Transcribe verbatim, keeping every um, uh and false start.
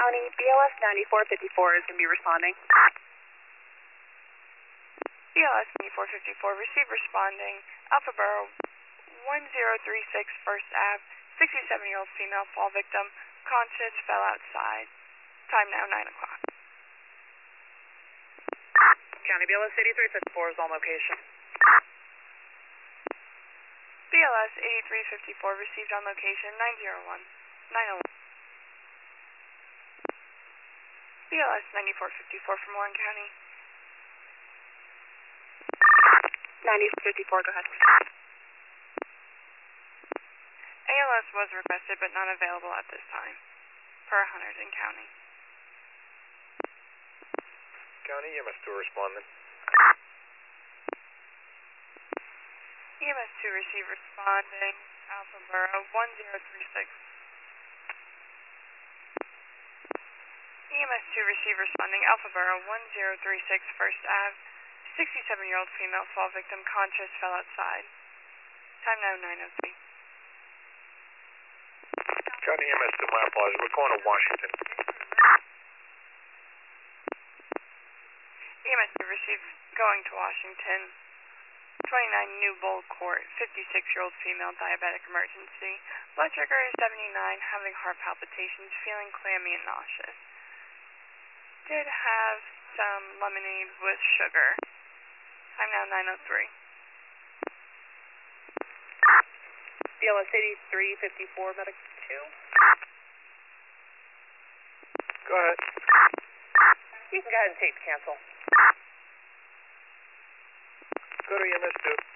County, B L S ninety-four fifty-four is going to be responding. B L S ninety-four fifty-four, receive responding, Alpha Borough one zero three six First Ave, sixty-seven-year-old female fall victim, conscious, fell outside. Time now nine o'clock. County, B L S eighty-three fifty-four is on location. B L S eighty-three fifty-four, received on location, nine zero one, nine oh one. B L S ninety-four fifty-four from Warren County. ninety-four fifty-four, go ahead. A L S was requested but not available at this time, per Hunterdon County. County, E M S two responding. E M S two receive responding, Alpha Borough one zero three six. E M S two receive responding, Alpha Borough one zero three six First Ave, sixty-seven-year-old female fall victim, conscious, fell outside. Time now nine oh three. County E M S two, my apologies. We're going to Washington. E M S two receive going to Washington. twenty-nine New Bowl Court, fifty-six-year-old female, diabetic emergency. Blood sugar is seventy-nine, having heart palpitations, feeling clammy and nauseous. Did have some lemonade with sugar. Time now nine oh three. B L S eighty-three fifty-four, medic two. Go ahead. You can go ahead and take the cancel. Go to E M S two.